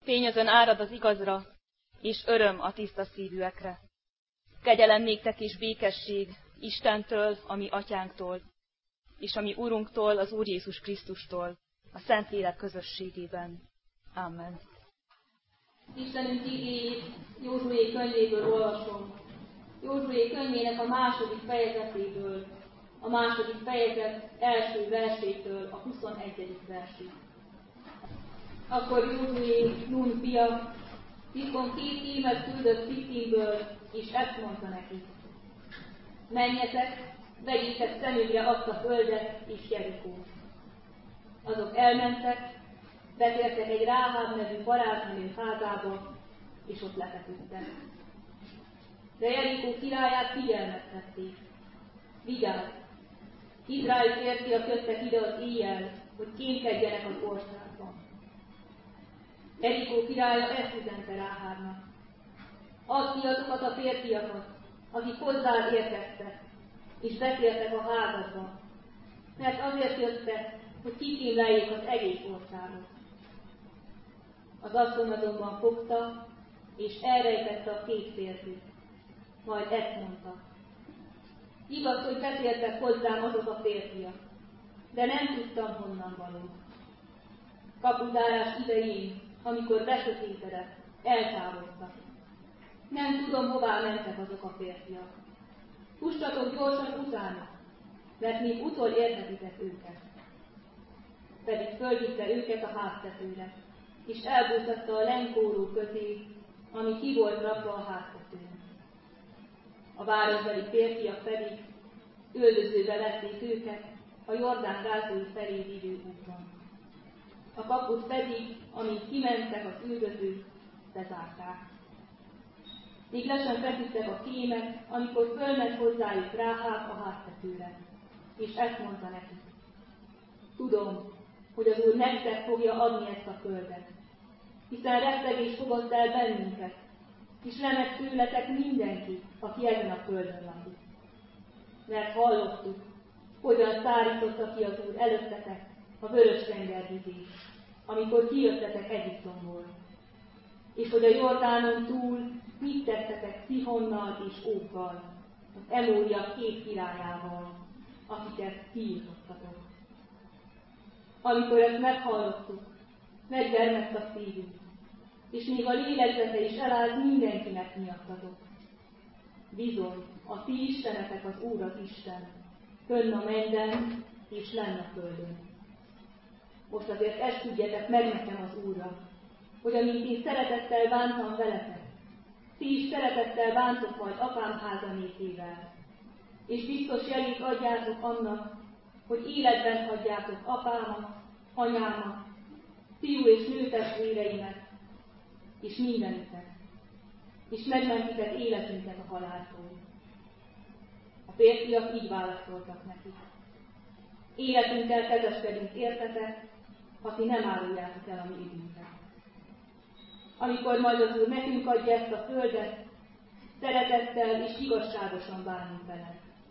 fényözön árad az igazra, és öröm a tiszta szívűekre. Kegyelem néktek és békesség Istentől, a mi atyánktól, és a mi Urunktól, az Úr Jézus Krisztustól, a Szentlélek közösségében. Amen. Istenünk igéjét Józsué könyvéből olvasom. Józsué könyvének a 2. fejezetéből, a 2. fejezet első versétől a 21. versig. Akkor Józsué, Nun fia, titkon 2 hímet küldött Szittimből, és ezt mondta neki: menjetek, vegyétek szemükre azt a földet és Jerikót. Azok elmentek, betértek egy Ráháb nevű varázsnő házába, és ott lefeküdtek. De Jerikó királyát figyelmeztették: vigyázz! Izrael férfiak jöttek ide az éjjel, hogy kémkedjenek az országban. Jerikó királya ezt üzente Ráhábnak: add ki azokat a férfiakat, akik hozzád érkeztek, és betértek a házadba, mert azért jöttek, hogy kikémleljék az egész országot. Az asszony azonban fogta, és elrejtette a 2 férfit, majd ezt mondta: igaz, hogy betértek hozzám azok a férfiak, de nem tudtam, honnan való. Kapuzárás idején, amikor besötétedett, eltávoltak. Nem tudom, hová mentek azok a férfiak. Fussatok gyorsan utánuk, mert még utol érhetitek őket. Pedig fölvitte őket a háztetőre, és elbújtatta a lenykóró közé, ami ki volt rakva a háztetőn. A városbeli férfiak pedig üldözőbe vették őket a Jordán gázói felé vívő úton. A kaput pedig, amint kimentek az üldözők, bezárták. Még le sem feküdtek a kémek, amikor fölment hozzájuk Ráháb a háztetőre, és ezt mondta nekik: tudom, hogy az Úr nektek fogja adni ezt a földet, hiszen rettegés fogott el bennünket, és remek tőletek mindenki, aki ezen a földön lakik. Mert hallottuk, hogyan szárította ki az Úr előttetek a Vörös-tenger vizét, amikor kijöttetek Egyiptomból, és hogy a Jordánon túl mit tettetek Szihonnal és Óggal, az Emóriak 2 királyával, akiket kiirtottatok. Amikor ezt meghallottuk, megdermedt a szívünk, és még a lélegzete is elállt mindenkinek miattatok. Bizony, a ti istenetek az Úr az Isten, fönn a mennyben és lenn a földön. Most azért esküdjetek meg nekem az Úrra, hogy amint én szeretettel bántam veletek, ti is szeretettel bántok majd apám háza népével, és biztos jelét adjátok annak, hogy életben hagyjátok apámat, anyámat, fiú és nőtestvéreimet, és mindenüket, és megmentitek életünket a haláltól. A férfiak így válaszoltak neki: életünkkel kezeskedünk értetek, ha ti nem áruljátok el a mi ügyünket. Amikor majd az Úr nekünk adja ezt a földet, szeretettel és igazságosan bánunk vele.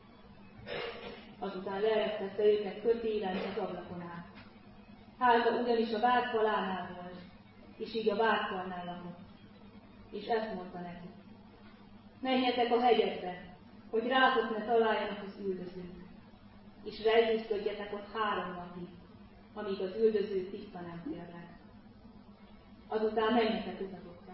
Azután leeresztette őket kötélen az ablakon át. Háza ugyanis a várfalánál volt, és így a várfalnál lakott. És ezt mondta neki: menjetek a hegyekbe, hogy rátok ne találjanak az üldözők, és rejtőzködjetek ott 3 napig, amíg az üldözők vissza nem térnek. Azután menjetek utazokra.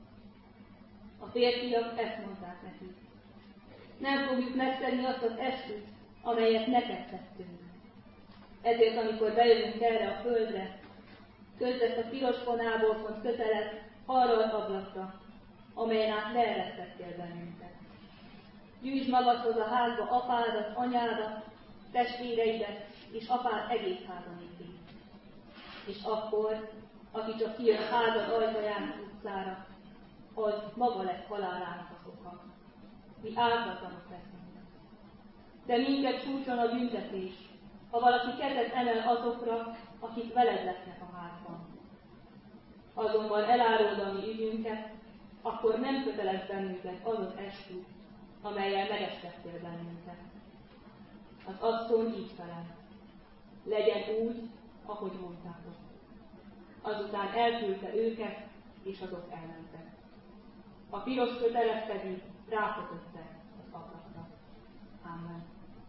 A férfiak ezt mondták neki: nem fogjuk megszegni azt az esküt, amelyet neked tettünk. Ezért, amikor bejövünk erre a földre, közd ezt a piros fonából font kötelet arra az ablakra, amelyen át leeresztettél bennünket. Gyűjtsd magadhoz a házba apádat, anyádat, testvéreidet és apád egész házanépét. És akkor, aki csak kijön a házad ajtaján az utcára, az maga lesz halálának az oka. Mi ártatlanok leszünk. De minket sújtson a büntetés, ha valaki kezet emel azokra, akik veled lesznek a házban. Azonban elárulod a mi ügyünket, akkor nem kötelez bennünket az az eskü, amellyel megestettél bennünket. Az asszony így felelt: legyen úgy, ahogy mondtátok. Azután elküldte őket, és azok elmentek. A piros kötelek pedig rákötöttek az ablakra. Amen.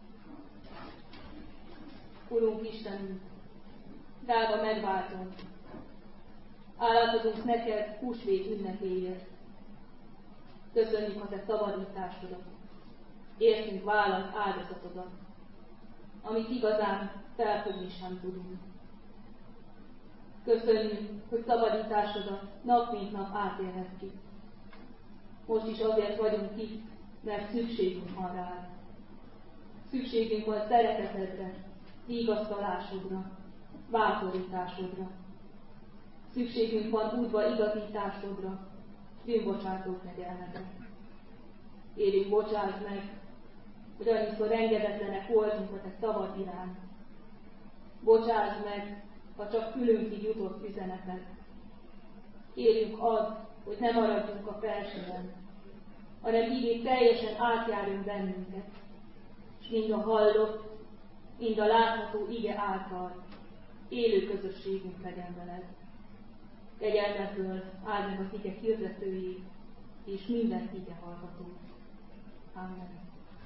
Urunk Istenünk, drága megváltunk, állatodunk neked húsvét ünnepéért. Köszönjük a te szabadításodat, értünk vállalt áldozatodat, amit igazán felfogni sem tudunk. Köszönjük, hogy szabadításodat nap mint nap átélhetjük. Most is azért vagyunk itt, mert szükségünk van rád. Szükségünk van szeretetedre, vigasztalásodra, bátorításodra. Szükségünk van útba igazításodra, bűnbocsátó kegyelmedre. Érjük, bocsáss meg, hogy annyiszor engedetlenek voltunk a te szavad iránt. Bocsáss meg, ha csak fülünkig jutott üzeneted. Kérjünk add, hogy ne maradjunk a felsőben, hanem így teljesen átjárjunk bennünket, és mind a hallott, mind a látható ige által élő közösségünk legyen veled. Kegyelmedből áld meg az ige hirdetőjét, és minden ige hallgatót. Amen.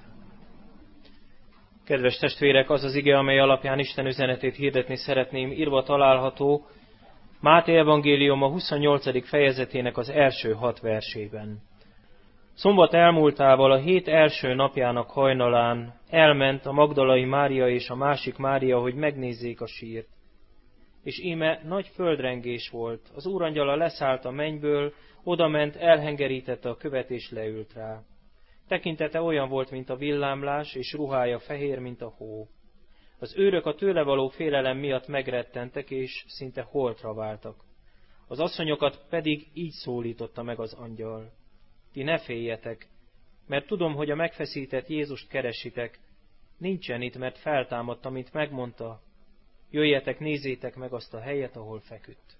Kedves testvérek, az az ige, amely alapján Isten üzenetét hirdetni szeretném, írva található Máté evangélium a 28. fejezetének az első 6 versében. Szombat elmúltával a hét első napjának hajnalán elment a Magdalai Mária és a másik Mária, hogy megnézzék a sírt. És íme nagy földrengés volt, az úrangyala leszállt a mennyből, odament, elhengerítette a követ és leült rá. Tekintete olyan volt, mint a villámlás, és ruhája fehér, mint a hó. Az őrök a tőle való félelem miatt megrettentek, és szinte holtra váltak. Az asszonyokat pedig így szólította meg az angyal. Ti ne féljetek, mert tudom, hogy a megfeszített Jézust keresitek. Nincsen itt, mert feltámadt, amint megmondta. Jöjjetek, nézzétek meg azt a helyet, ahol feküdt.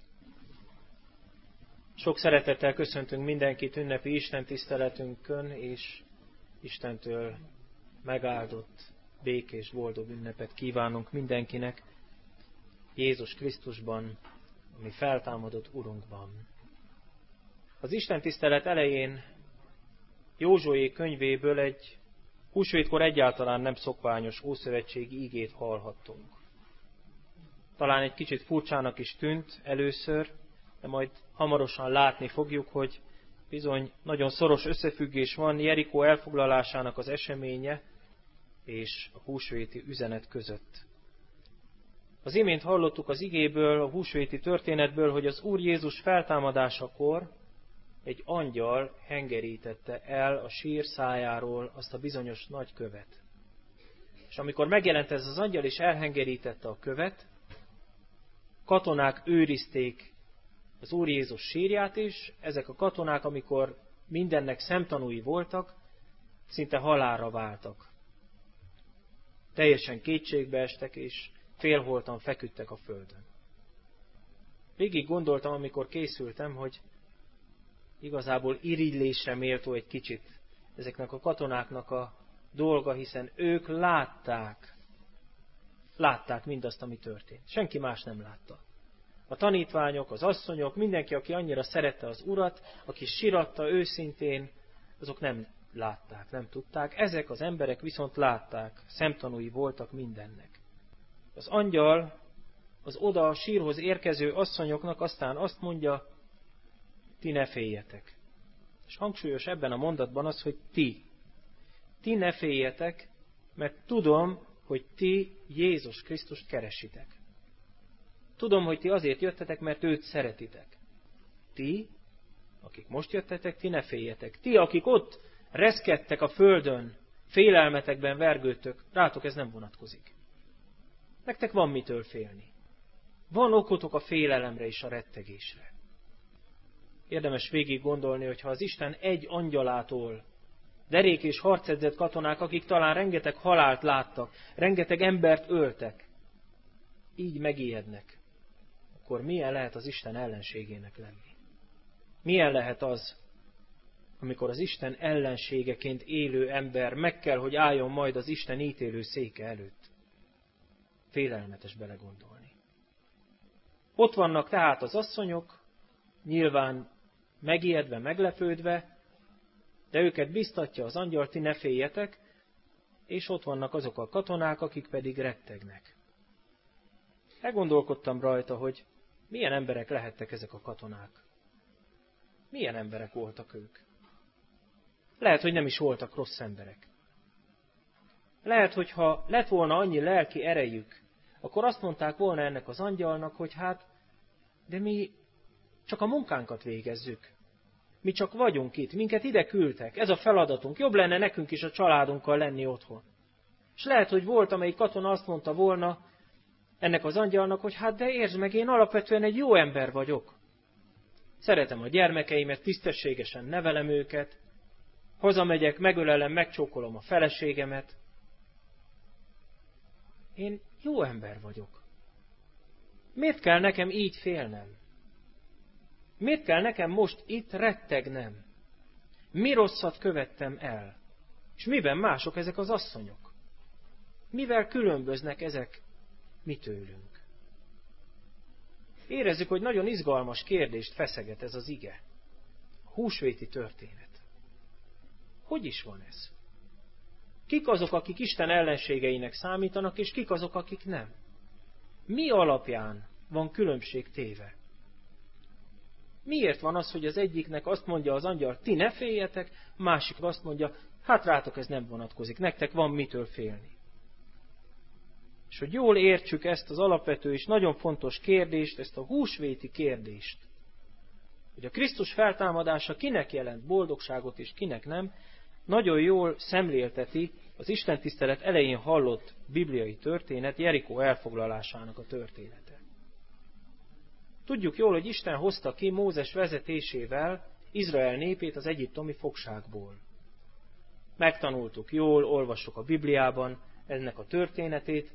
Sok szeretettel köszöntünk mindenkit ünnepi istentiszteletünkön, és Istentől megáldott, békés, boldog ünnepet kívánunk mindenkinek Jézus Krisztusban, ami feltámadott Urunkban. Az istentisztelet elején Józsué könyvéből egy húsvétkor egyáltalán nem szokványos ószövetségi igét hallhattunk. Talán egy kicsit furcsának is tűnt először, de majd hamarosan látni fogjuk, hogy bizony nagyon szoros összefüggés van Jerikó elfoglalásának az eseménye és a húsvéti üzenet között. Az imént hallottuk az igéből, a húsvéti történetből, hogy az Úr Jézus feltámadásakor egy angyal hengerítette el a sír szájáról azt a bizonyos nagy követ. És amikor megjelent ez az angyal és elhengerítette a követ, katonák őrizték az Úr Jézus sírját is, ezek a katonák, amikor mindennek szemtanúi voltak, szinte halálra váltak. Teljesen kétségbe estek, és félholtan feküdtek a földön. Végig gondoltam, amikor készültem, hogy igazából irigylésre méltó egy kicsit ezeknek a katonáknak a dolga, hiszen ők látták mindazt, ami történt. Senki más nem látta. A tanítványok, az asszonyok, mindenki, aki annyira szerette az Urat, aki siratta őszintén, azok nem látták, nem tudták. Ezek az emberek viszont látták, szemtanúi voltak mindennek. Az angyal az oda a sírhoz érkező asszonyoknak aztán azt mondja, ti ne féljetek. És hangsúlyos ebben a mondatban az, hogy ti. Ti ne féljetek, mert tudom, hogy ti Jézus Krisztust keresitek. Tudom, hogy ti azért jöttetek, mert őt szeretitek. Ti, akik most jöttetek, ti ne féljetek. Ti, akik ott reszkedtek a földön, félelmetekben vergődtök, rátok ez nem vonatkozik. Nektek van mitől félni. Van okotok a félelemre és a rettegésre. Érdemes végig gondolni, hogy ha az Isten egy angyalától, derék és harcedzett katonák, akik talán rengeteg halált láttak, rengeteg embert öltek, így megijednek, akkor milyen lehet az Isten ellenségének lenni? Milyen lehet az, amikor az Isten ellenségeként élő ember meg kell, hogy álljon majd az Isten ítélő széke előtt? Félelmetes belegondolni. Ott vannak tehát az asszonyok, nyilván megijedve, meglepődve, de őket biztatja az angyal, ti ne féljetek, és ott vannak azok a katonák, akik pedig rettegnek. Elgondolkodtam rajta, hogy milyen emberek lehettek ezek a katonák. Milyen emberek voltak ők. Lehet, hogy nem is voltak rossz emberek. Lehet, hogy ha lett volna annyi lelki erejük, akkor azt mondták volna ennek az angyalnak, hogy hát, de mi csak a munkánkat végezzük. Mi csak vagyunk itt, minket ide küldtek, ez a feladatunk, jobb lenne nekünk is a családunkkal lenni otthon. És lehet, hogy volt, amelyik katona azt mondta volna ennek az angyalnak, hogy hát de értsd meg, én alapvetően egy jó ember vagyok. Szeretem a gyermekeimet, tisztességesen nevelem őket, hazamegyek, megölelem, megcsókolom a feleségemet. Én jó ember vagyok. Miért kell nekem így félnem? Miért kell nekem most itt rettegnem? Mi rosszat követtem el? És miben mások ezek az asszonyok? Mivel különböznek ezek mi tőlünk? Érezzük, hogy nagyon izgalmas kérdést feszeget ez az ige. A húsvéti történet. Hogy is van ez? Kik azok, akik Isten ellenségeinek számítanak, és kik azok, akik nem? Mi alapján van különbség téve? Miért van az, hogy az egyiknek azt mondja az angyal, ti ne féljetek, másik azt mondja, hát rátok ez nem vonatkozik, nektek van mitől félni. És hogy jól értsük ezt az alapvető és nagyon fontos kérdést, ezt a húsvéti kérdést, hogy a Krisztus feltámadása kinek jelent boldogságot és kinek nem, nagyon jól szemlélteti az istentisztelet elején hallott bibliai történet, Jerikó elfoglalásának a története. Tudjuk jól, hogy Isten hozta ki Mózes vezetésével Izrael népét az egyiptomi fogságból. Megtanultuk jól, olvassuk a Bibliában ennek a történetét,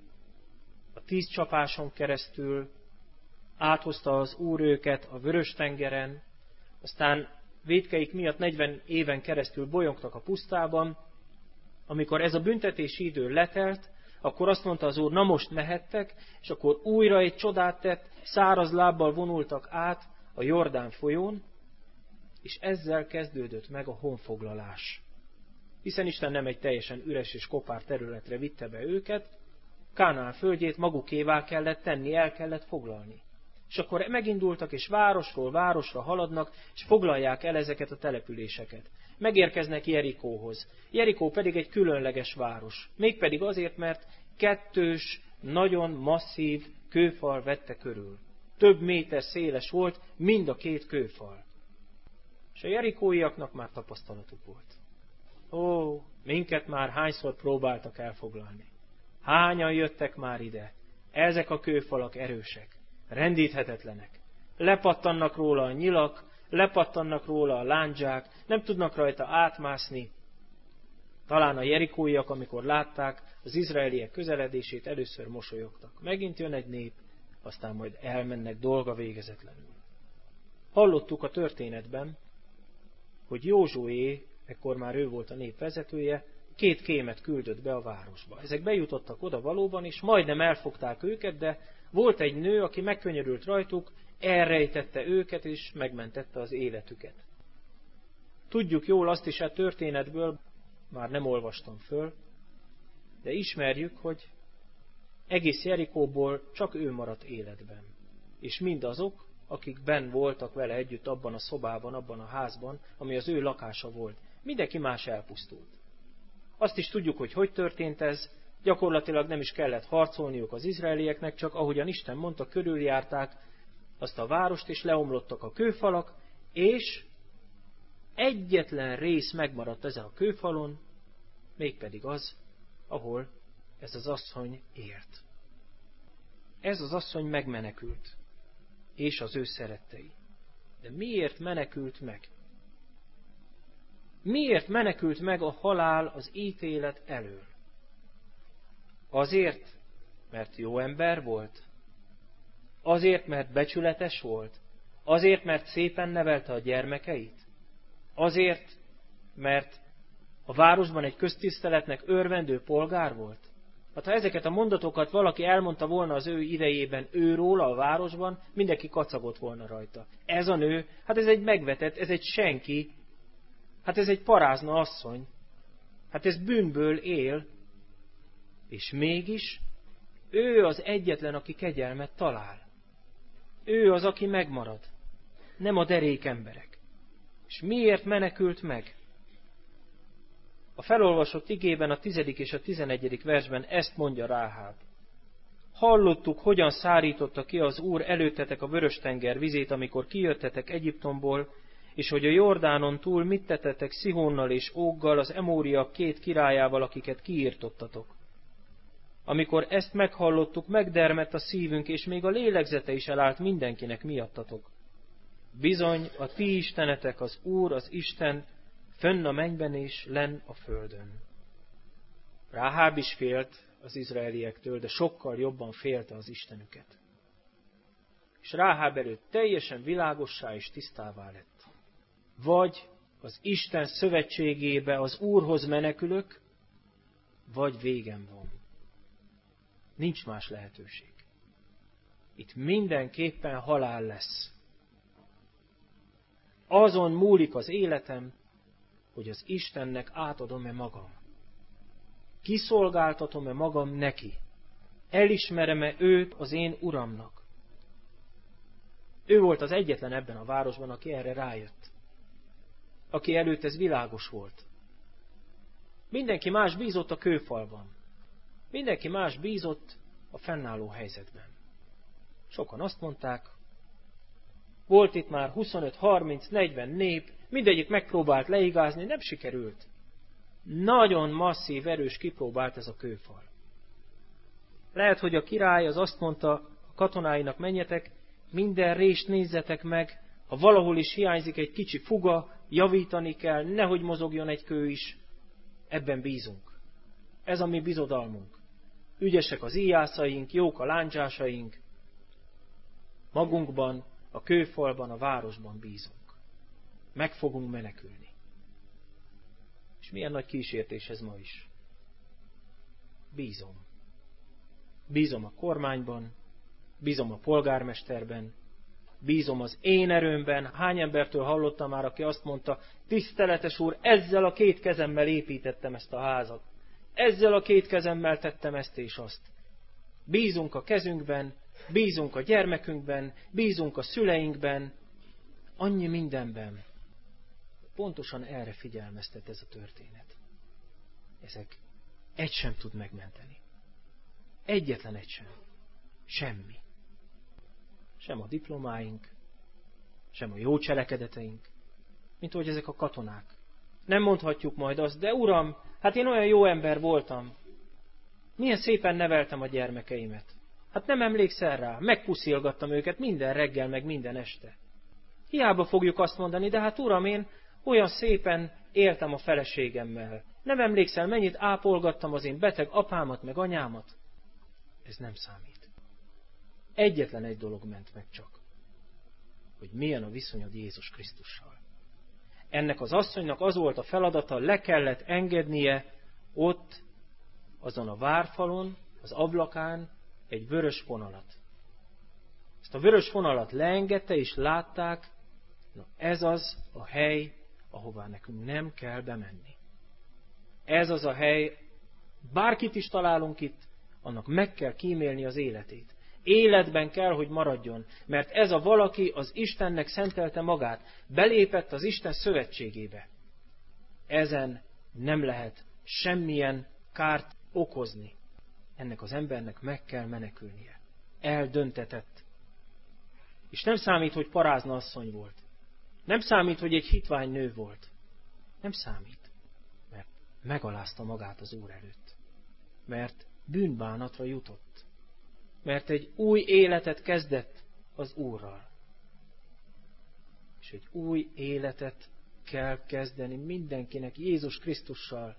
a 10 csapáson keresztül áthozta az Úr őket a Vörös-tengeren, aztán vétkeik miatt 40 éven keresztül bolyongtak a pusztában. Amikor ez a büntetési idő letelt, akkor azt mondta az Úr, na most mehettek, és akkor újra egy csodát tett, száraz lábbal vonultak át a Jordán folyón, és ezzel kezdődött meg a honfoglalás. Hiszen Isten nem egy teljesen üres és kopár területre vitte be őket, Kánaán földjét magukévá kellett tenni, el kellett foglalni. És akkor megindultak, és városról városra haladnak, és foglalják el ezeket a településeket. Megérkeznek Jerikóhoz. Jerikó pedig egy különleges város. Mégpedig azért, mert 2 nagyon masszív kőfal vette körül. Több méter széles volt mind a 2 kőfal. És a jerikóiaknak már tapasztalatuk volt. Ó, minket már hányszor próbáltak elfoglalni. Hányan jöttek már ide? Ezek a kőfalak erősek, rendíthetetlenek. Lepattannak róla a nyilak, lepattannak róla a lándzsák, nem tudnak rajta átmászni. Talán a jerikóiak, amikor látták az izraeliek közeledését, először mosolyogtak. Megint jön egy nép, aztán majd elmennek dolga végezetlenül. Hallottuk a történetben, hogy Józsué, ekkor már ő volt a nép vezetője, 2 kémet küldött be a városba. Ezek bejutottak oda valóban, és majdnem elfogták őket, de volt egy nő, aki megkönyörült rajtuk, elrejtette őket, és megmentette az életüket. Tudjuk jól azt is a történetből, már nem olvastam föl, de ismerjük, hogy egész Jerikóból csak ő maradt életben. És mindazok, akik benn voltak vele együtt abban a szobában, abban a házban, ami az ő lakása volt. Mindenki más elpusztult. Azt is tudjuk, hogy történt ez, gyakorlatilag nem is kellett harcolniuk az izraelieknek, csak ahogyan Isten mondta, körüljárták azt a várost, és leomlottak a kőfalak, és egyetlen rész megmaradt ezen a kőfalon, mégpedig az, ahol ez az asszony ért. Ez az asszony megmenekült, és az ő szerettei. De miért menekült meg? Miért menekült meg a halál, az ítélet elől? Azért, mert jó ember volt? Azért, mert becsületes volt? Azért, mert szépen nevelte a gyermekeit? Azért, mert a városban egy köztiszteletnek örvendő polgár volt? Hát ha ezeket a mondatokat valaki elmondta volna az ő idejében őróla a városban, mindenki kacagott volna rajta. Ez a nő, hát ez egy megvetett, ez egy senki, hát ez egy parázna asszony, hát ez bűnből él, és mégis ő az egyetlen, aki kegyelmet talál. Ő az, aki megmarad, nem a derék emberek. És miért menekült meg? A felolvasott igében a 10. és a 11. versben ezt mondja Ráháb. Hallottuk, hogyan szárította ki az Úr előttetek a Vörös-tenger vizét, amikor kijöttetek Egyiptomból, és hogy a Jordánon túl mit tettetek Szihónnal és Óggal, az Emóriak 2 királyával, akiket kiirtottatok. Amikor ezt meghallottuk, megdermedt a szívünk, és még a lélegzete is elállt mindenkinek miattatok. Bizony, a ti istenetek az Úr, az Isten, fönn a mennyben és lenn a földön. Ráháb is félt az izraeliektől, de sokkal jobban félte az Istenüket. És Ráháb előtt teljesen világossá és tisztává lett. Vagy az Isten szövetségébe az Úrhoz menekülök, vagy végem van. Nincs más lehetőség. Itt mindenképpen halál lesz. Azon múlik az életem, hogy az Istennek átadom-e magam. Kiszolgáltatom-e magam neki. Elismerem-e őt az én uramnak. Ő volt az egyetlen ebben a városban, aki erre rájött. Aki előtt ez világos volt. Mindenki más bízott a kőfalban. Mindenki más bízott a fennálló helyzetben. Sokan azt mondták, volt itt már 25, 30, 40 nép, mindegyik megpróbált leigázni, nem sikerült. Nagyon masszív, erős kipróbált ez a kőfal. Lehet, hogy a király az azt mondta a katonáinak, menjetek, minden rést nézzetek meg, ha valahol is hiányzik egy kicsi fuga, javítani kell, nehogy mozogjon egy kő is. Ebben bízunk. Ez a mi bizodalmunk. Ügyesek az íjászaink, jók a láncsásaink. Magunkban, a kőfalban, a városban bízunk. Meg fogunk menekülni. És milyen nagy kísértés ez ma is. Bízom. Bízom a kormányban, bízom a polgármesterben, bízom az én erőmben. Hány embertől hallottam már, aki azt mondta, tiszteletes úr, ezzel a 2 kezemmel építettem ezt a házat. Ezzel a 2 kezemmel tettem ezt és azt. Bízunk a kezünkben, bízunk a gyermekünkben, bízunk a szüleinkben, annyi mindenben. Pontosan erre figyelmeztet ez a történet. Ezek egy sem tud megmenteni. Egyetlen egy sem. Semmi. Sem a diplomáink, sem a jó cselekedeteink, mint ahogy ezek a katonák. Nem mondhatjuk majd azt, de uram, hát én olyan jó ember voltam. Milyen szépen neveltem a gyermekeimet. Hát nem emlékszel rá, megpuszilgattam őket minden reggel, meg minden este. Hiába fogjuk azt mondani, de hát uram, én olyan szépen éltem a feleségemmel. Nem emlékszel, mennyit ápolgattam az én beteg apámat, meg anyámat? Ez nem számít. Egyetlen egy dolog ment meg csak, hogy milyen a viszonyod Jézus Krisztussal. Ennek az asszonynak az volt a feladata, le kellett engednie ott, azon a várfalon, az ablakán egy vörös vonalat. Ezt a vörös vonalat leengedte, és látták, na ez az a hely, ahová nekünk nem kell bemenni. Ez az a hely, bárkit is találunk itt, annak meg kell kímélni az életét. Életben kell, hogy maradjon, mert ez a valaki az Istennek szentelte magát, belépett az Isten szövetségébe. Ezen nem lehet semmilyen kárt okozni. Ennek az embernek meg kell menekülnie. Eldöntetett. És nem számít, hogy parázna asszony volt. Nem számít, hogy egy hitvány nő volt. Nem számít, mert megalázta magát az Úr előtt. Mert bűnbánatra jutott. Mert egy új életet kezdett az Úrral. És egy új életet kell kezdeni mindenkinek Jézus Krisztussal.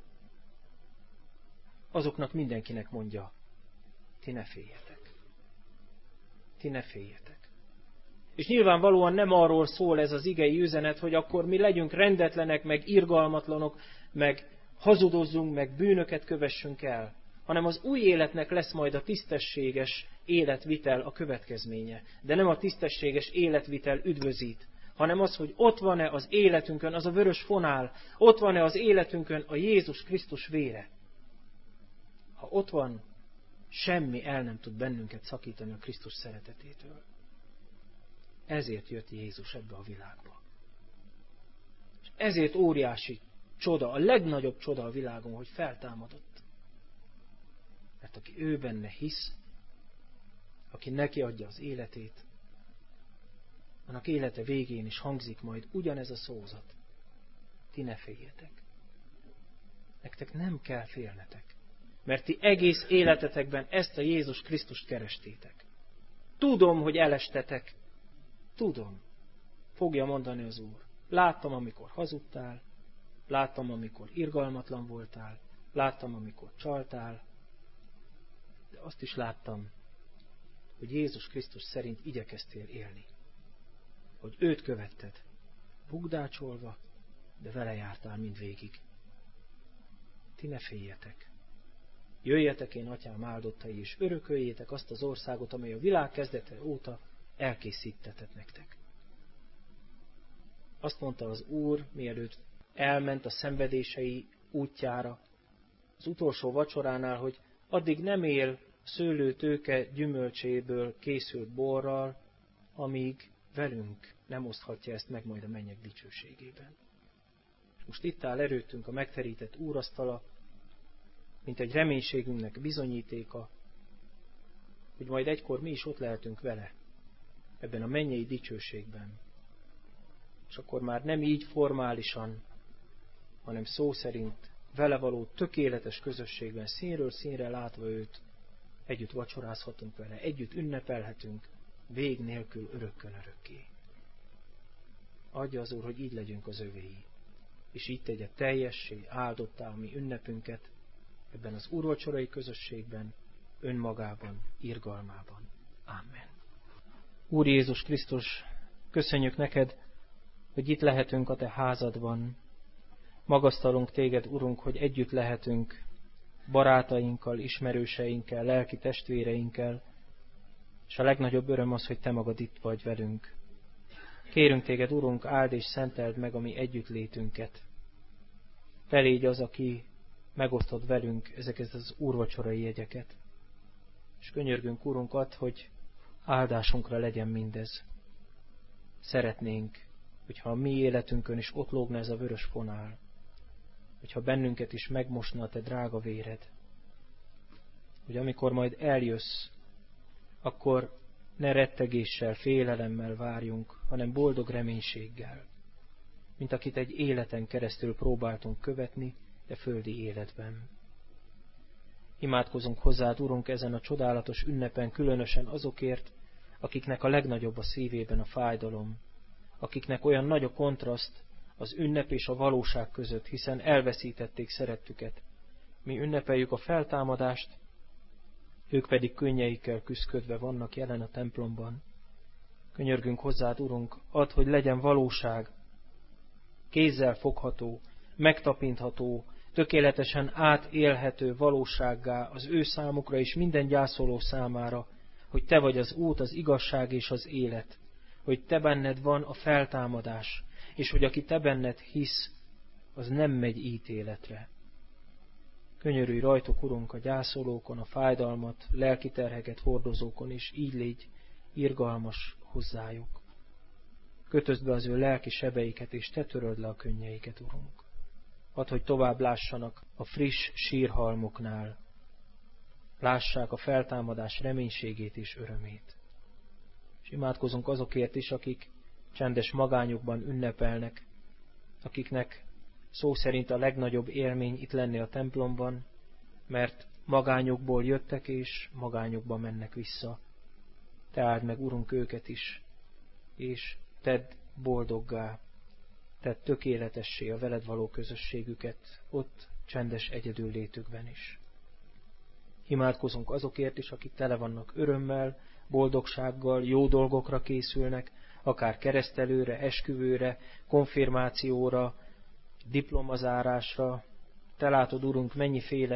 Azoknak mindenkinek mondja, ti ne féljetek. Ti ne féljetek. És nyilvánvalóan nem arról szól ez az igei üzenet, hogy akkor mi legyünk rendetlenek, meg irgalmatlanok, meg hazudozzunk, meg bűnöket kövessünk el. hanem az új életnek lesz majd a tisztességes életvitel a következménye. De nem a tisztességes életvitel üdvözít, hanem az, hogy ott van-e az életünkön az a vörös fonál, ott van-e az életünkön a Jézus Krisztus vére. Ha ott van, semmi el nem tud bennünket szakítani a Krisztus szeretetétől. Ezért jött Jézus ebbe a világba. És ezért óriási csoda, a legnagyobb csoda a világon, hogy feltámadott. Mert aki ő benne hisz, aki neki adja az életét, annak élete végén is hangzik majd ugyanez a szózat. Ti ne féljetek. Nektek nem kell félnetek. Mert ti egész életetekben ezt a Jézus Krisztust kerestétek. Tudom, hogy elestetek. Tudom. Fogja mondani az Úr. Láttam, amikor hazudtál. Láttam, amikor irgalmatlan voltál. Láttam, amikor csaltál. De azt is láttam, hogy Jézus Krisztus szerint igyekeztél élni. Hogy őt követted. Bugdácsolva, de vele jártál mindvégig. Ti ne féljetek. Jöjjetek én, atyám áldottai, és örököljétek azt az országot, amely a világ kezdete óta elkészítetett nektek. Azt mondta az Úr, mielőtt elment a szenvedései útjára, az utolsó vacsoránál, hogy addig nem él szőlőtőke gyümölcséből készült borral, amíg velünk nem oszthatja ezt meg majd a mennyek dicsőségében. Most itt áll előttünk a megterített úrasztala, mint egy reménységünknek bizonyítéka, hogy majd egykor mi is ott lehetünk vele, ebben a mennyei dicsőségben. És akkor már nem így formálisan, hanem szó szerint vele való tökéletes közösségben, színről színre látva őt, együtt vacsorázhatunk vele, együtt ünnepelhetünk, vég nélkül örökkön örökké. Adja az Úr, hogy így legyünk az övéi, és így tegye teljessé, áldottá a mi ünnepünket, ebben az úrvacsorai közösségben, önmagában, irgalmában. Amen. Úr Jézus Krisztus, köszönjük neked, hogy itt lehetünk a te házadban. Magasztalunk téged, Urunk, hogy együtt lehetünk barátainkkal, ismerőseinkkel, lelki testvéreinkkel, és a legnagyobb öröm az, hogy te magad itt vagy velünk. Kérünk téged, Urunk, áld és szenteld meg a mi együttlétünket. Te légy az, aki megosztod velünk ezeket az úrvacsorai jegyeket. És könyörgünk, Urunk, add, hogy áldásunkra legyen mindez. Szeretnénk, hogyha a mi életünkön is ott lógna ez a vörös fonál, hogyha bennünket is megmosna a te drága véred, hogy amikor majd eljössz, akkor ne rettegéssel, félelemmel várjunk, hanem boldog reménységgel, mint akit egy életen keresztül próbáltunk követni, de földi életben. Imádkozunk hozzád, Urunk, ezen a csodálatos ünnepen, különösen azokért, akiknek a legnagyobb a szívében a fájdalom, akiknek olyan nagy a kontraszt az ünnep és a valóság között, hiszen elveszítették szerettüket. Mi ünnepeljük a feltámadást, ők pedig könnyeikkel küszködve vannak jelen a templomban. Könyörgünk hozzád, Urunk, add, hogy legyen valóság, kézzel fogható, megtapintható, tökéletesen átélhető valósággá az ő számukra és minden gyászoló számára, hogy te vagy az út, az igazság és az élet, hogy te benned van a feltámadás, és hogy aki te benned hisz, az nem megy ítéletre. Könyörülj rajtuk, Urunk, a gyászolókon, a fájdalmat, lelki terheket hordozókon, és így légy irgalmas hozzájuk. Kötözd be az ő lelki sebeiket, és te töröld le a könnyeiket, Urunk. Add, hogy tovább lássanak a friss sírhalmoknál, lássák a feltámadás reménységét és örömét. És imádkozunk azokért is, akik csendes magányukban ünnepelnek, akiknek szó szerint a legnagyobb élmény itt lenni a templomban, mert magányukból jöttek és magányukba mennek vissza. Te áld meg, Urunk, őket is, és tedd boldoggá, tedd tökéletessé a veled való közösségüket, ott csendes egyedüllétükben is. Imádkozunk azokért is, akik tele vannak örömmel, boldogsággal, jó dolgokra készülnek, akár keresztelőre, esküvőre, konfirmációra, diplomazárásra. Te látod, Urunk, mennyiféle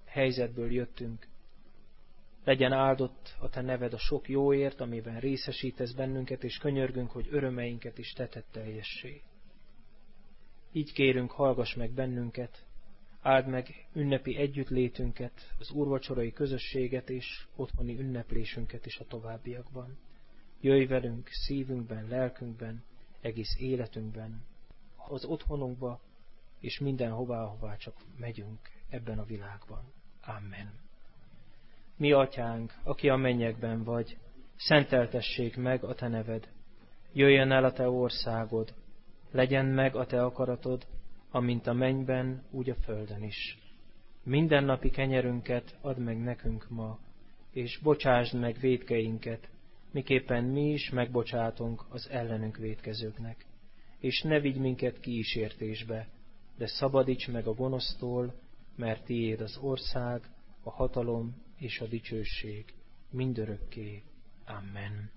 helyzetből jöttünk. Legyen áldott a Te neved a sok jóért, amiben részesítesz bennünket, és könyörgünk, hogy örömeinket is Te tedd teljessé. Így kérünk, hallgass meg bennünket, áld meg ünnepi együttlétünket, az úrvacsorai közösséget és otthoni ünneplésünket is a továbbiakban. Jöjj velünk szívünkben, lelkünkben, egész életünkben, az otthonunkba, és mindenhová, ahová csak megyünk ebben a világban. Amen. Mi atyánk, aki a mennyekben vagy, szenteltessék meg a Te neved. Jöjjön el a Te országod, legyen meg a Te akaratod, amint a mennyben, úgy a földön is. Mindennapi kenyerünket add meg nekünk ma, és bocsásd meg vétkeinket, miképpen mi is megbocsátunk az ellenünk vétkezőknek. És ne vigy minket kísértésbe, de szabadíts meg a gonosztól, mert tiéd az ország, a hatalom és a dicsőség mindörökké. Amen.